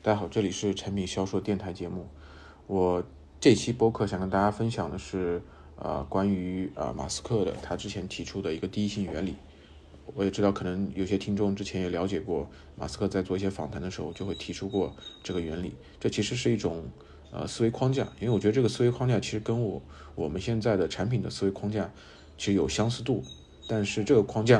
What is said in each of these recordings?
大家好，这里是产品销售电台节目。我这期播客想跟大家分享的是，关于马斯克的他之前提出的一个第一性原理。我也知道可能有些听众之前也了解过，马斯克在做一些访谈的时候就会提出过这个原理。这其实是一种思维框架，因为我觉得这个思维框架其实跟我们现在的产品的思维框架其实有相似度，但是这个框架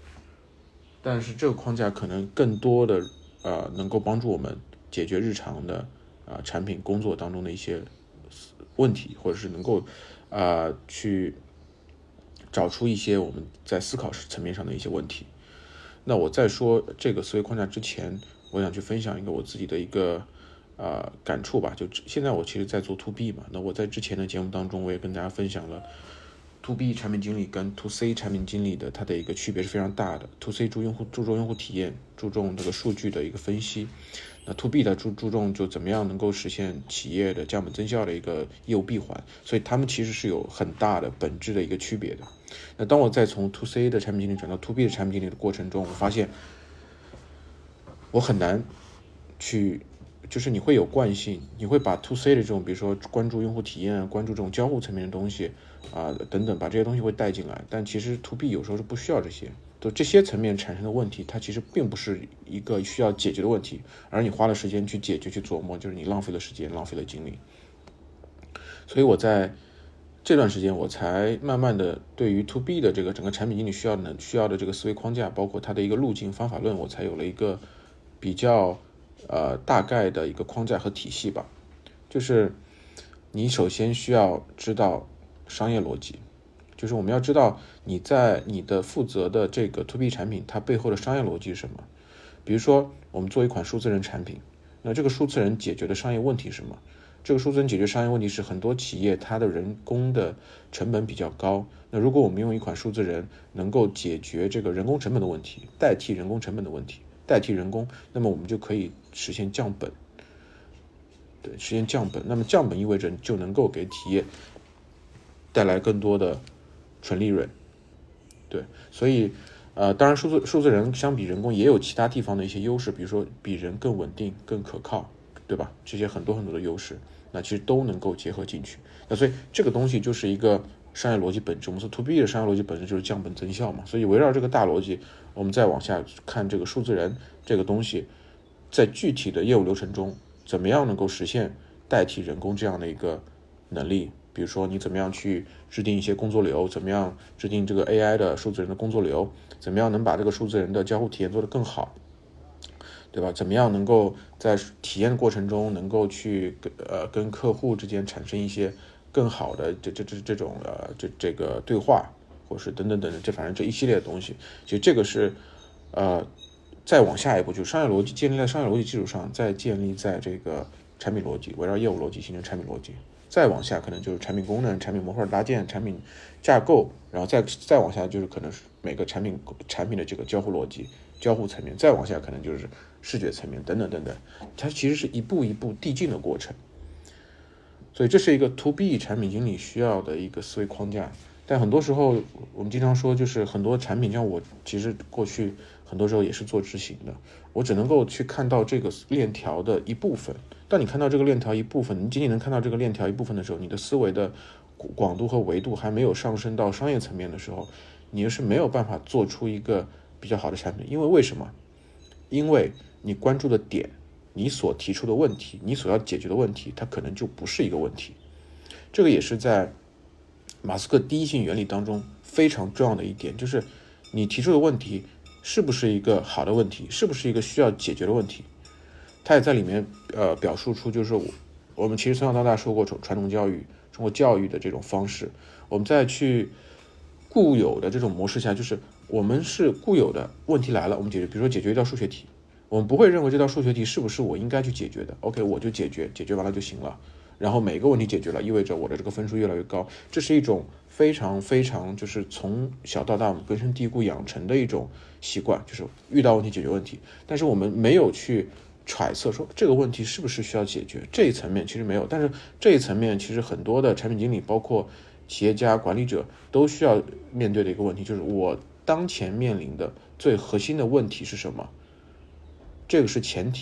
可能更多的能够帮助我们解决日常的产品工作当中的一些问题，或者是能够去找出一些我们在思考层面上的一些问题。那我在说这个思维框架之前，我想去分享一个我自己的一个感触吧。就现在我其实在做 To B 嘛，那我在之前的节目当中我也跟大家分享了 To B 产品经理跟 To C 产品经理的它的一个区别是非常大的。To C 注重用户体验，注重这个数据的一个分析，那 To B 的注重就怎么样能够实现企业的降本增效的一个业务闭环，所以他们其实是有很大的本质的一个区别的。那当我再从 To C 的产品经理转到 To B 的产品经理的过程中，我发现我很难去，就是你会有惯性，你会把 To C 的这种比如说关注用户体验，关注这种交互层面的东西等等，把这些东西会带进来，但其实 To B 有时候是不需要这些，就这些层面产生的问题它其实并不是一个需要解决的问题，而你花了时间去解决去琢磨，就是你浪费了时间，浪费了精力。所以我在这段时间我才慢慢的对于 To B 的这个整个产品经理需要的这个思维框架，包括它的一个路径方法论，我才有了一个比较大概的一个框架和体系吧。就是你首先需要知道商业逻辑，就是我们要知道你在你的负责的这个 To B 产品它背后的商业逻辑是什么。比如说我们做一款数字人产品，那这个数字人解决的商业问题是什么？这个数字人解决商业问题是很多企业它的人工的成本比较高，那如果我们用一款数字人能够解决这个人工成本的问题，代替人工成本的问题，代替人工，那么我们就可以实现降本。对，实现降本，那么降本意味着就能够给企业带来更多的纯利润。对，所以当然数字人相比人工也有其他地方的一些优势，比如说比人更稳定更可靠，对吧？这些很多的优势，那其实都能够结合进去。那所以这个东西就是一个商业逻辑本质，我们说 To B 的商业逻辑本质就是降本增效嘛。所以围绕这个大逻辑，我们再往下看这个数字人这个东西在具体的业务流程中怎么样能够实现代替人工这样的一个能力。比如说你怎么样去制定一些工作流，怎么样制定这个 AI 的数字人的工作流，怎么样能把这个数字人的交互体验做得更好，对吧？怎么样能够在体验的过程中能够去跟客户之间产生一些更好的这种这个对话，或是等等等等，反正这一系列的东西，其实这个是再往下一步，就是商业逻辑建立在商业逻辑基础上，再建立在这个产品逻辑，围绕业务逻辑形成产品逻辑。再往下可能就是产品功能、产品模块搭建、产品架构，然后再往下就是可能是每个产品的这个交互逻辑、交互层面，再往下可能就是视觉层面等等等等，它其实是一步一步递进的过程。所以这是一个 To B 产品经理需要的一个思维框架。但很多时候我们经常说，就是很多产品，像我其实过去很多时候也是做执行的，我只能够去看到这个链条的一部分。当你看到这个链条一部分，你仅仅能看到这个链条一部分的时候，你的思维的广度和维度还没有上升到商业层面的时候，你是没有办法做出一个比较好的产品。因为为什么？因为你关注的点，你所提出的问题，你所要解决的问题，它可能就不是一个问题。这个也是在马斯克第一性原理当中非常重要的一点，就是你提出的问题是不是一个好的问题，是不是一个需要解决的问题。他也在里面表述出，就是我们其实从小到大受过传统教育，中国教育的这种方式，我们再去固有的这种模式下，就是我们是固有的问题来了，我们解决，比如说解决一道数学题，我们不会认为这道数学题是不是我应该去解决的 ，OK 我就解决完了就行了，然后每个问题解决了，意味着我的这个分数越来越高。这是一种非常非常就是从小到大我们根深蒂固养成的一种习惯，就是遇到问题解决问题，但是我们没有去揣测说这个问题是不是需要解决，这一层面其实没有。但是这一层面其实很多的产品经理包括企业家管理者都需要面对的一个问题，就是我当前面临的最核心的问题是什么，这个是前提。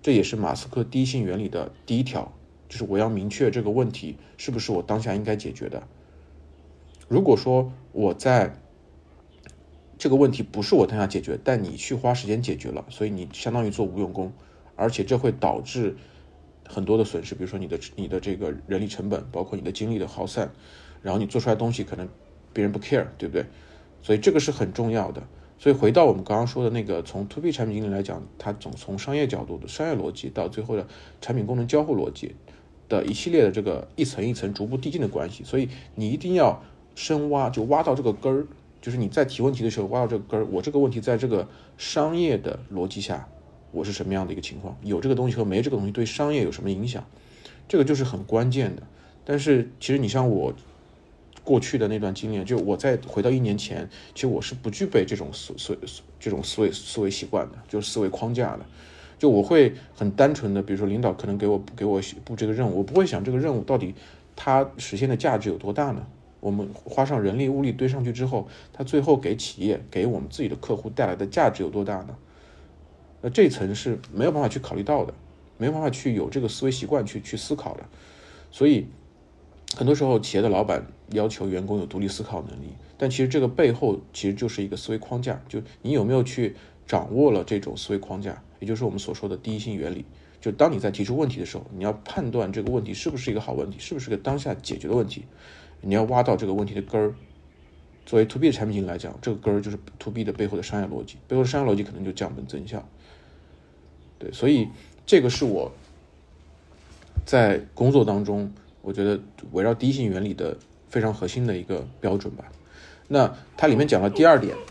这也是马斯克第一性原理的第一条，就是我要明确这个问题是不是我当下应该解决的。如果说我在这个问题不是我当下解决，但你去花时间解决了，所以你相当于做无用功，而且这会导致很多的损失，比如说你的这个人力成本，包括你的精力的耗散，然后你做出来的东西可能别人不 care， 对不对？所以这个是很重要的。所以回到我们刚刚说的那个，从 To B 产品经理来讲，它从商业角度的商业逻辑到最后的产品功能交互逻辑的一系列的这个一层一层逐步递进的关系，所以你一定要深挖，就挖到这个根儿，就是你在提问题的时候挖到这个根儿，我这个问题在这个商业的逻辑下我是什么样的一个情况，有这个东西和没这个东西对商业有什么影响，这个就是很关键的。但是其实你像我过去的那段经验，就我再回到1年前，其实我是不具备这种思维习惯的，就是思维框架的。就我会很单纯的，比如说领导可能给我布这个任务，我不会想这个任务到底它实现的价值有多大呢？我们花上人力物力堆上去之后，它最后给企业给我们自己的客户带来的价值有多大呢？那这一层是没有办法去考虑到的，没有办法去有这个思维习惯去思考的。所以很多时候企业的老板要求员工有独立思考能力，但其实这个背后其实就是一个思维框架，就你有没有去掌握了这种思维框架，也就是我们所说的第一性原理。就当你在提出问题的时候，你要判断这个问题是不是一个好问题，是不是个当下解决的问题，你要挖到这个问题的根儿。作为 To B 的产品经理来讲，这个根儿就是 To B 的背后的商业逻辑，背后的商业逻辑可能就降本增效。对，所以这个是我在工作当中我觉得围绕第一性原理的非常核心的一个标准吧。那它里面讲了第二点，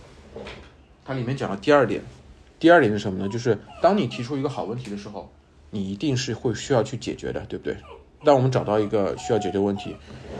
第二点是什么呢？就是当你提出一个好问题的时候，你一定是会需要去解决的，对不对？当我们找到一个需要解决的问题，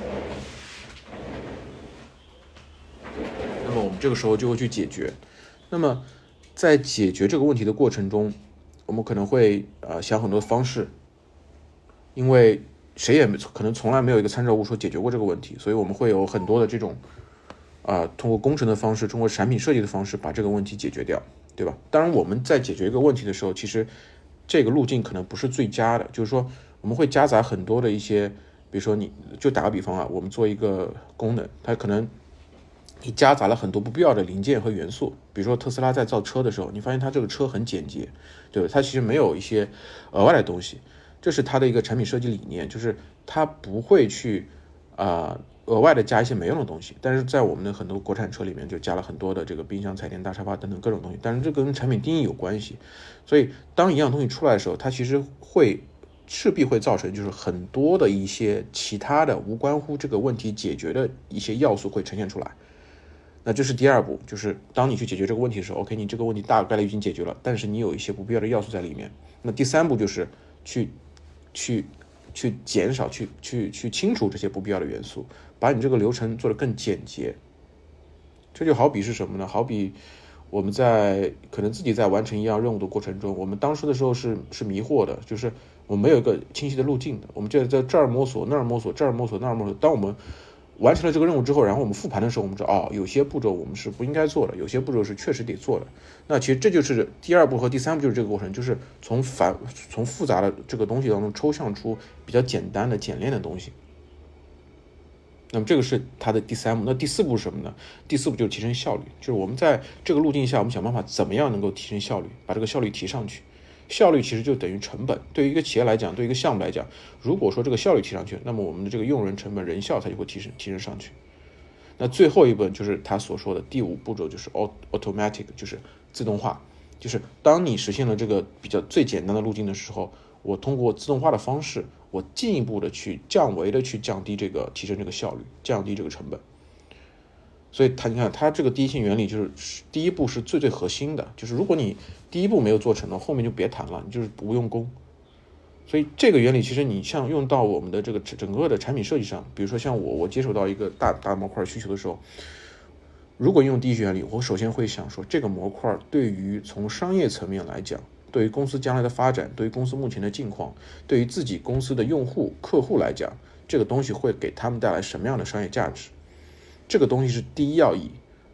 那么我们这个时候就会去解决。那么在解决这个问题的过程中，我们可能会想很多方式，因为谁也可能从来没有一个参照物说解决过这个问题，所以我们会有很多的这种通过工程的方式，通过产品设计的方式把这个问题解决掉，对吧？当然我们在解决一个问题的时候，其实这个路径可能不是最佳的，就是说我们会夹杂很多的一些，比如说你就打个比方我们做一个功能，它可能你夹杂了很多不必要的零件和元素，比如说特斯拉在造车的时候，你发现它这个车很简洁，对吧？它其实没有一些额外的东西，这是它的一个产品设计理念，就是它不会去额外的加一些没用的东西。但是在我们的很多国产车里面就加了很多的这个冰箱、彩电、大沙发等等各种东西，但是这跟产品定义有关系。所以当一样东西出来的时候，它其实势必会造成就是很多的一些其他的无关乎这个问题解决的一些要素会呈现出来。那这是第二步，就是当你去解决这个问题的时候 OK， 你这个问题大概率已经解决了，但是你有一些不必要的要素在里面。那第三步就是去减少去清除这些不必要的元素，把你这个流程做得更简洁。这就好比是什么呢？好比我们可能自己在完成一样任务的过程中，我们当初的时候是迷惑的，就是我们没有一个清晰的路径的，我们就在这儿摸索那儿摸索，这儿摸索那儿摸索。当我们完成了这个任务之后，然后我们复盘的时候，我们知道有些步骤我们是不应该做的，有些步骤是确实得做的。那其实这就是第二步和第三步，就是这个过程，就是从复杂的这个东西当中抽象出比较简单的简练的东西。那么这个是它的第三步。那第四步是什么呢？第四步就是提升效率，就是我们在这个路径下，我们想办法怎么样能够提升效率，把这个效率提上去。效率其实就等于成本，对于一个企业来讲，对于一个项目来讲，如果说这个效率提上去，那么我们的这个用人成本、人效它就会提升上去。那最后一步就是他所说的第五步骤，就是 automatic， 就是自动化，就是当你实现了这个比较最简单的路径的时候，我通过自动化的方式，我进一步的去降维的去降低提升这个效率，降低这个成本。所以你看它这个第一性原理，就是第一步是最核心的，就是如果你第一步没有做成的，后面就别谈了，你就是无用功。所以这个原理其实你像用到我们的这个整个的产品设计上，比如说像我接手到一个大模块需求的时候，如果用第一性原理，我首先会想说，这个模块对于从商业层面来讲，对于公司将来的发展，对于公司目前的境况，对于自己公司的用户客户来讲，这个东西会给他们带来什么样的商业价值，这个东西是第一要义。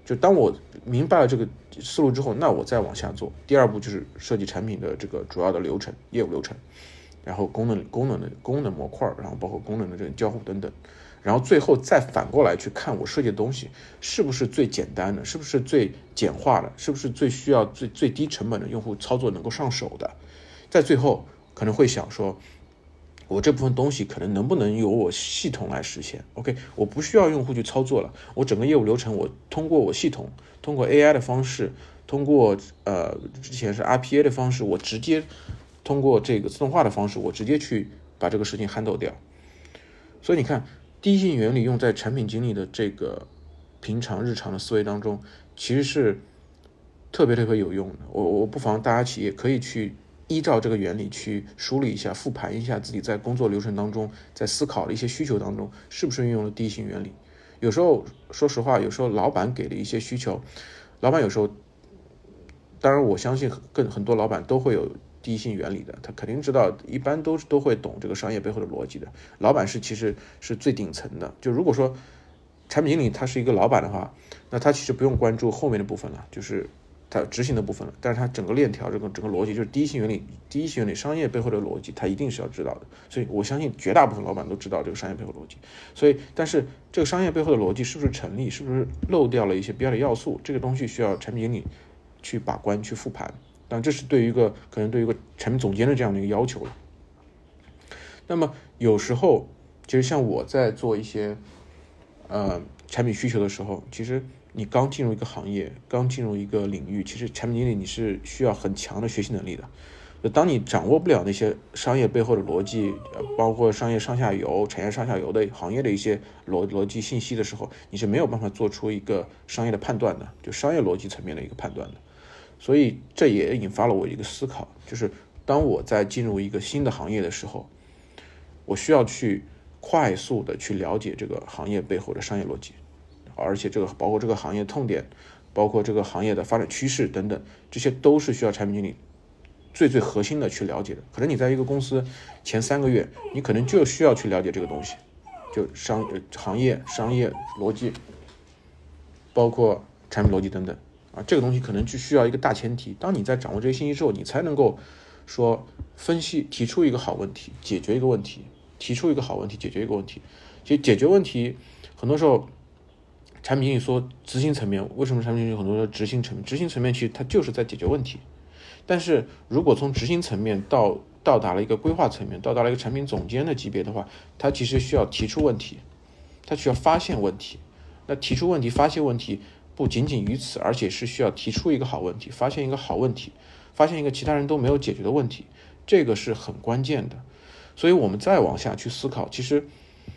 就当我明白了这个思路之后，那我再往下做。第二步就是设计产品的这个主要的流程、业务流程，然后功能模块，然后包括功能的这个交互等等，然后最后再反过来去看我设计的东西是不是最简单的，是不是最简化的，是不是最需要最低成本的用户操作能够上手的。在最后可能会想说，我这部分东西可能能不能由我系统来实现 ？OK， 我不需要用户去操作了，我整个业务流程我通过我系统，通过 AI 的方式，通过之前是 RPA 的方式，我直接通过这个自动化的方式，我直接去把这个事情 handle 掉。所以你看，第一性原理用在产品经理的这个平常日常的思维当中，其实是特别有用的。我不妨大家企业可以去依照这个原理去梳理一下、复盘一下自己在工作流程当中，在思考的一些需求当中，是不是运用了第一性原理。有时候说实话，有时候老板给的一些需求，老板有时候，当然我相信很多老板都会有第一性原理的，他肯定知道，一般都会懂这个商业背后的逻辑的。老板其实是最顶层的。就如果说产品经理他是一个老板的话，那他其实不用关注后面的部分了，就是他执行的部分了，但是他整个链条整个逻辑，就是第一性原理商业背后的逻辑，他一定是要知道的。所以我相信绝大部分老板都知道这个商业背后逻辑。所以但是这个商业背后的逻辑是不是成立，是不是漏掉了一些必要的要素，这个东西需要产品经理去把关去复盘。当然这是可能对于一个产品总监的这样的一个要求了。那么有时候其实像我在做一些产品需求的时候，其实你刚进入一个行业，刚进入一个领域，其实产品经理你是需要很强的学习能力的。就当你掌握不了那些商业背后的逻辑，包括商业上下游、产业上下游的行业的一些逻辑信息的时候，你是没有办法做出一个商业的判断的，就商业逻辑层面的一个判断的。所以这也引发了我一个思考，就是当我在进入一个新的行业的时候，我需要去快速的去了解这个行业背后的商业逻辑，而且包括这个行业痛点，包括这个行业的发展趋势等等，这些都是需要产品经理最核心的去了解的。可能你在一个公司前3个月，你可能就需要去了解这个东西，就行业商业逻辑，包括产品逻辑等等这个东西可能就需要一个大前提。当你在掌握这些信息之后，你才能够说分析，提出一个好问题，解决一个问题，提出一个好问题，解决一个问题。其实解决问题很多时候，产品经理说执行层面，为什么产品经理很多说执行层面？执行层面其实它就是在解决问题。但是如果从执行层面到达了一个规划层面，到达了一个产品总监的级别的话，它其实需要提出问题，它需要发现问题。那提出问题、发现问题不仅仅于此，而且是需要提出一个好问题，发现一个好问题，发现一个其他人都没有解决的问题，这个是很关键的。所以我们再往下去思考，其实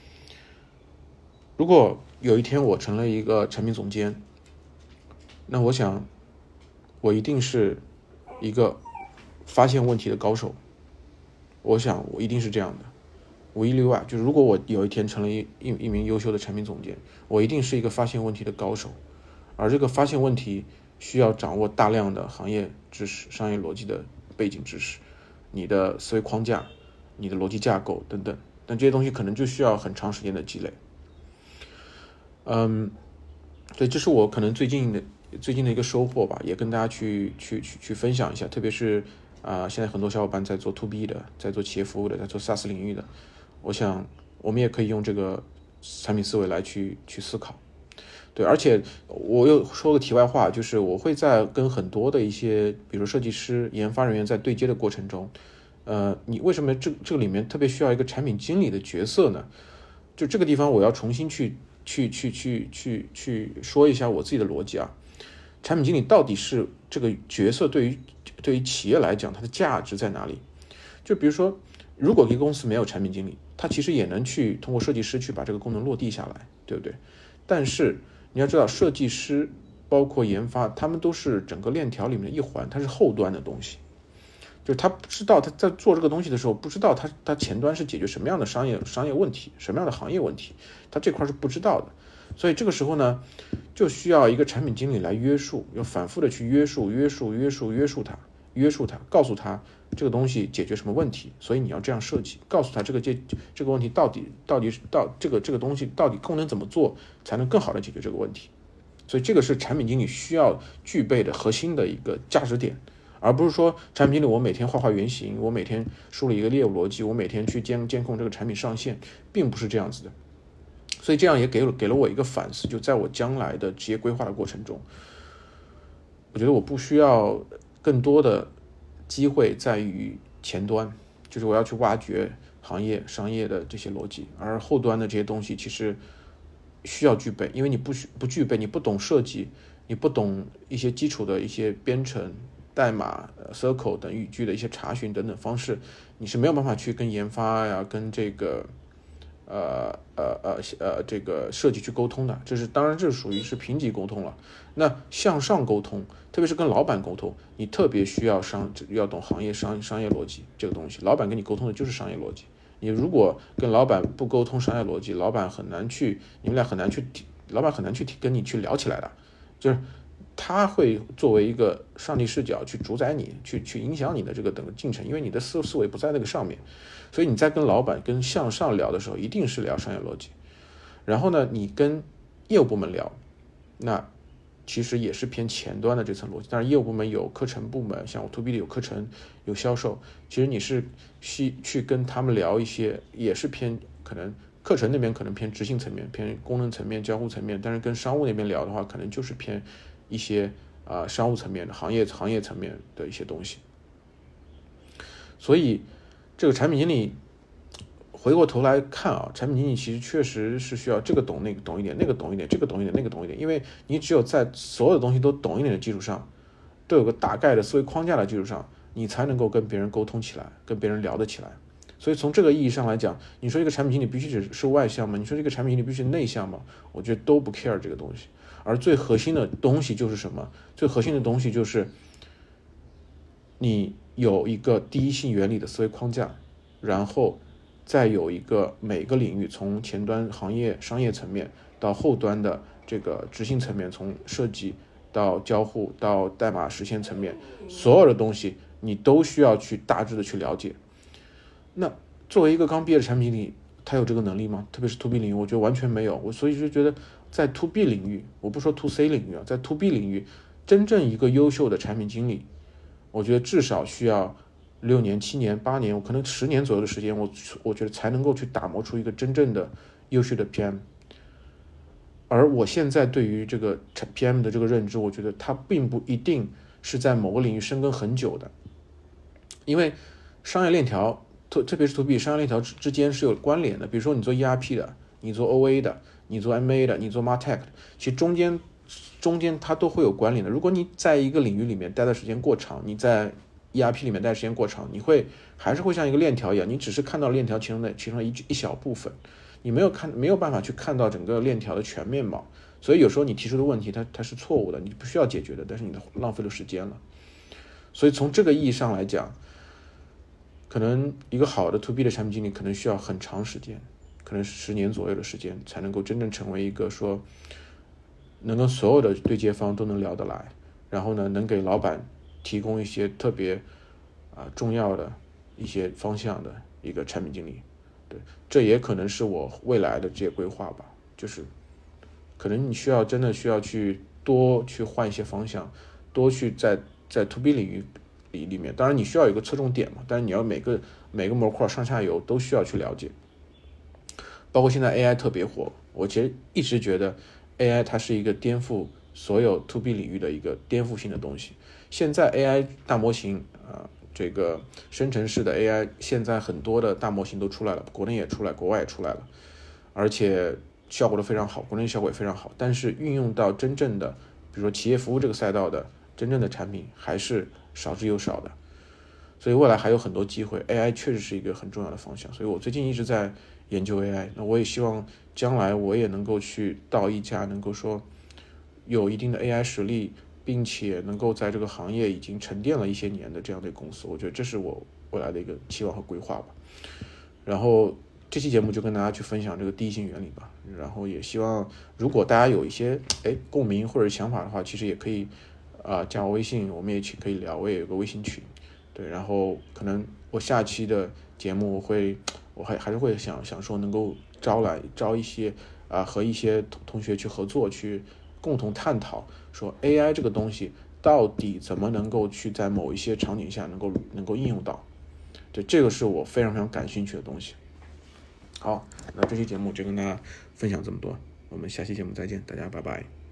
如果有一天我成了一个产品总监，那我想我一定是一个发现问题的高手，我想我一定是这样的，无一例外。就是如果我有一天成了一名优秀的产品总监，我一定是一个发现问题的高手。而这个发现问题需要掌握大量的行业知识、商业逻辑的背景知识，你的思维框架、你的逻辑架构等等，但这些东西可能就需要很长时间的积累。所以这是我可能最近的一个收获吧，也跟大家去分享一下。特别是现在很多小伙伴在做 to B 的，在做企业服务的，在做 SaaS 领域的，我想我们也可以用这个产品思维来去思考。对，而且我又说个题外话，就是我会在跟很多的一些，比如设计师、研发人员在对接的过程中，你为什么这个里面特别需要一个产品经理的角色呢？就这个地方我要重新去说一下我自己的逻辑啊。产品经理到底是这个角色对于企业来讲，它的价值在哪里？就比如说，如果一个公司没有产品经理，它其实也能去通过设计师去把这个功能落地下来，对不对？但是你要知道，设计师包括研发，他们都是整个链条里面的一环，它是后端的东西。就是他不知道他在做这个东西的时候，不知道他前端是解决什么样的商业问题，什么样的行业问题，他这块是不知道的。所以这个时候呢，就需要一个产品经理来约束，要反复的去约束他，告诉他这个东西解决什么问题，所以你要这样设计，告诉他这个问题到底这个东西到底功能怎么做才能更好的解决这个问题。 所以这个是产品经理需要具备的核心的一个价值点，而不是说产品经理我每天画原型，我每天梳理一个业务逻辑，我每天去监控这个产品上线，并不是这样子的。所以这样也给了我一个反思，就在我将来的职业规划的过程中，我觉得我不需要更多的机会在于前端，就是我要去挖掘行业商业的这些逻辑，而后端的这些东西其实需要具备，因为你不具备，你不懂设计，你不懂一些基础的一些编程、代码、circle 等语句的一些查询等等方式，你是没有办法去跟研发呀、跟这个这个设计去沟通的。当然这属于是平级沟通了。那向上沟通，特别是跟老板沟通，你特别需要懂行业商业逻辑这个东西。老板跟你沟通的就是商业逻辑，你如果跟老板不沟通商业逻辑，老板很难去跟你去聊起来的，就是他会作为一个上帝视角去主宰你，去影响你的这个整个进程，因为你的思维不在那个上面。所以你在跟老板跟向上聊的时候，一定是聊商业逻辑。然后呢，你跟业务部门聊，那其实也是偏前端的这层逻辑。当然业务部门有课程部门，像我 to B 里有课程有销售，其实你是去跟他们聊一些，也是偏可能课程那边可能偏执行层面，偏功能层面、交互层面，但是跟商务那边聊的话，可能就是偏一些商务层面的行业层面的一些东西。所以这个产品经理回过头来看啊，产品经理其实确实是需要这个懂那个懂一点，那个懂一点，这个懂一点，那个懂一点，因为你只有在所有的东西都懂一点的基础上，都有个大概的思维框架的基础上，你才能够跟别人沟通起来，跟别人聊得起来。所以从这个意义上来讲，你说一个产品经理必须只是外向吗？你说这个产品经理必须内向吗？我觉得都不 care 这个东西。而最核心的东西就是什么？最核心的东西就是你有一个第一性原理的思维框架，然后再有一个每个领域从前端行业商业层面到后端的这个执行层面，从设计到交互到代码实现层面，所有的东西你都需要去大致的去了解。那作为一个刚毕业的产品经理，他有这个能力吗？特别是 to B 领域，我觉得完全没有。我所以就觉得在 to B 领域，我不说 to C 领域啊，在 to B 领域，真正一个优秀的产品经理，我觉得至少需要6年、7年、8年，可能10年左右的时间，我觉得才能够去打磨出一个真正的优秀的 PM。而我现在对于这个 PM 的这个认知，我觉得它并不一定是在某个领域深耕很久的，因为商业链条，特别是 to B 商业链条之间是有关联的。比如说你做 ERP 的，你做 OA 的，你做 MA 的，你做 MarTech 的，其实中间它都会有关联的。如果你在一个领域里面待的时间过长，你在 ERP 里面待的时间过长，你还是会像一个链条一样，你只是看到链条其中的一小部分，你没有办法去看到整个链条的全面貌。所以有时候你提出的问题它是错误的，你不需要解决的，但是你浪费了时间了。所以从这个意义上来讲，可能一个好的 to B 的产品经理可能需要很长时间，可能是10年左右的时间，才能够真正成为一个说能跟所有的对接方都能聊得来，然后呢能给老板提供一些特别重要的一些方向的一个产品经理。对，这也可能是我未来的这些规划吧，就是可能你真的需要去多去换一些方向，多去在 to B 领域里面，当然你需要有一个侧重点嘛，但是你要每个模块上下游都需要去了解。包括现在 AI 特别火，我其实一直觉得 AI 它是一个颠覆所有 to B 领域的一个颠覆性的东西。现在 AI 大模型这个生成式的 AI， 现在很多的大模型都出来了，国内也出来，国外也出来了，而且效果都非常好，国内效果也非常好，但是运用到真正的比如说企业服务这个赛道的真正的产品还是少之又少的。所以未来还有很多机会， AI 确实是一个很重要的方向。所以我最近一直在研究 AI， 那我也希望将来我也能够去到一家能够说有一定的 AI 实力，并且能够在这个行业已经沉淀了一些年的这样的公司，我觉得这是我未来的一个期望和规划吧。然后这期节目就跟大家去分享这个第一性原理吧，然后也希望如果大家有一些共鸣或者想法的话，其实也可以加我微信，我们也可以聊，我也有个微信群。对，然后可能我下期的节目我还是会想说能够招一些和一些同学去合作，去共同探讨说 AI 这个东西到底怎么能够去在某一些场景下能够应用到。对，这个是我非常非常感兴趣的东西。好，那这期节目就跟大家分享这么多，我们下期节目再见，大家拜拜。